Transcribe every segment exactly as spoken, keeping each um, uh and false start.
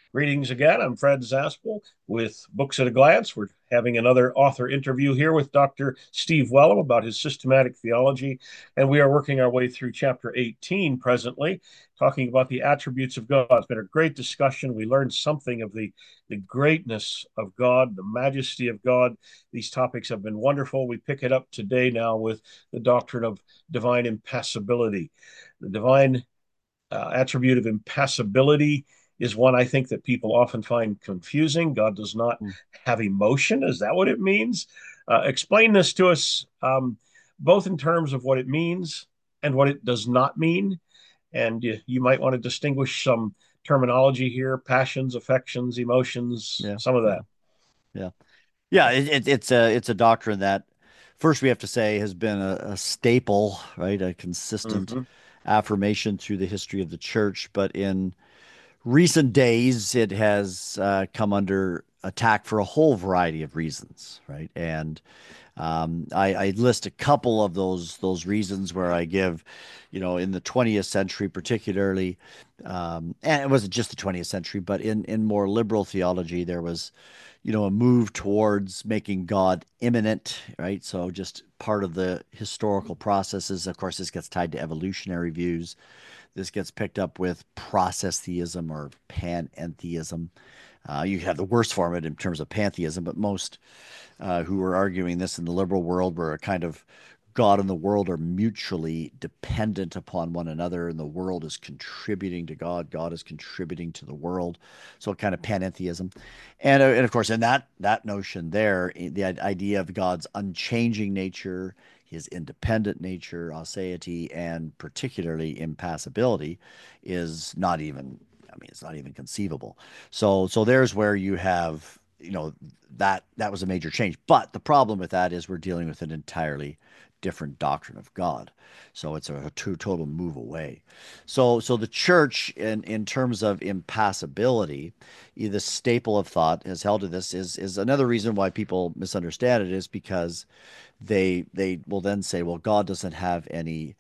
Greetings again. I'm Fred Zaspel with Books at a Glance. We're having another author interview here with Doctor Steve Wellum about his systematic theology. And we are working our way through chapter eighteen presently, talking about the attributes of God. It's been a great discussion. We learned something of the, the greatness of God, the majesty of God. These topics have been wonderful. We pick it up today now with the doctrine of divine impassibility. The divine uh, attribute of impassibility is one I think that people often find confusing. God does not Mm. have emotion. Is that what it means? Uh, explain this to us, um, both in terms of what it means and what it does not mean. And you, you might want to distinguish some terminology here: passions, affections, emotions, Yeah, some of yeah, that. yeah, yeah. It, it, it's a it's a doctrine that first we have to say has been a, a staple, right? A consistent Mm-hmm. affirmation through the history of the church, but in recent days, it has uh, come under attack for a whole variety of reasons, right? And um, I, I list a couple of those those reasons where I give, you know, in the twentieth century particularly, um, and it wasn't just the twentieth century, but in in more liberal theology, there was, you know, a move towards making God immanent, right? So just part of the historical processes. Of course, this gets tied to evolutionary views. This gets picked up with process theism or panentheism. Uh, you have the worst form of it in terms of pantheism, but most uh, who were arguing this in the liberal world were a kind of God and the world are mutually dependent upon one another, and the world is contributing to God. God is contributing to the world. So, kind of panentheism, and uh, and of course, in that that notion there, the idea of God's unchanging nature, His independent nature, aseity, and particularly impassibility, is not even. I mean, it's not even conceivable. So, so there's where you have, you know, that that was a major change. But the problem with that is we're dealing with an entirely different doctrine of God. So it's a, a true total move away. So so the church in in terms of impassibility, the staple of thought has held to this is is another reason why people misunderstand it is because they they will then say, well, God doesn't have any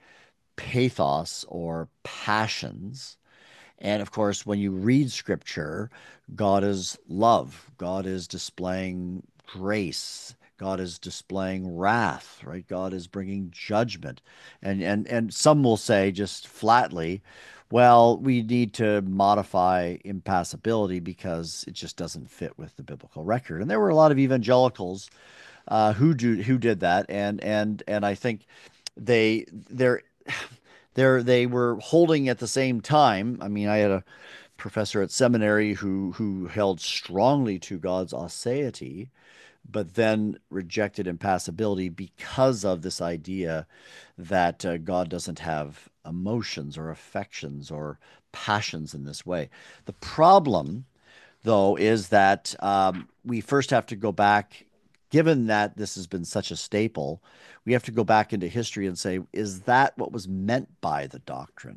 pathos or passions. And of course, when you read scripture, God is love. God is displaying grace. God is displaying wrath, right? God is bringing judgment. And and and some will say just flatly, well, we need to modify impassibility because it just doesn't fit with the biblical record. And there were a lot of evangelicals uh, who do who did that, and and and I think they they're they're they were holding at the same time. I mean, I had a professor at seminary who who held strongly to God's aseity, but then rejected impassibility because of this idea that uh, God doesn't have emotions or affections or passions in this way. The problem, though, is that um, we first have to go back, given that this has been such a staple, we have to go back into history and say, is that what was meant by the doctrine?